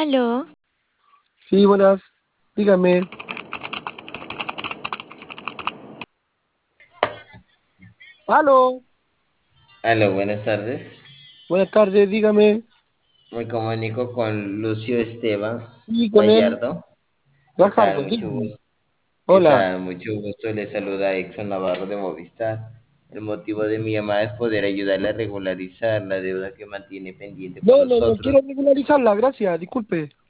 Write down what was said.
Aló, Sí, buenas. Dígame. Aló. Aló, buenas tardes. Buenas tardes, dígame. Me comunico con Lucio Esteban Sí, con él. Gallardo. ¿Qué Gajardo, tal? Mucho dígame. gusto. ¿Qué Hola. tal? Mucho gusto. Le saluda Exxon Navarro de Movistar. El motivo de mi llamada es poder ayudarle a regularizar la deuda que mantiene pendiente con No, no, no quiero nosotros. regularizarla, gracias, disculpe.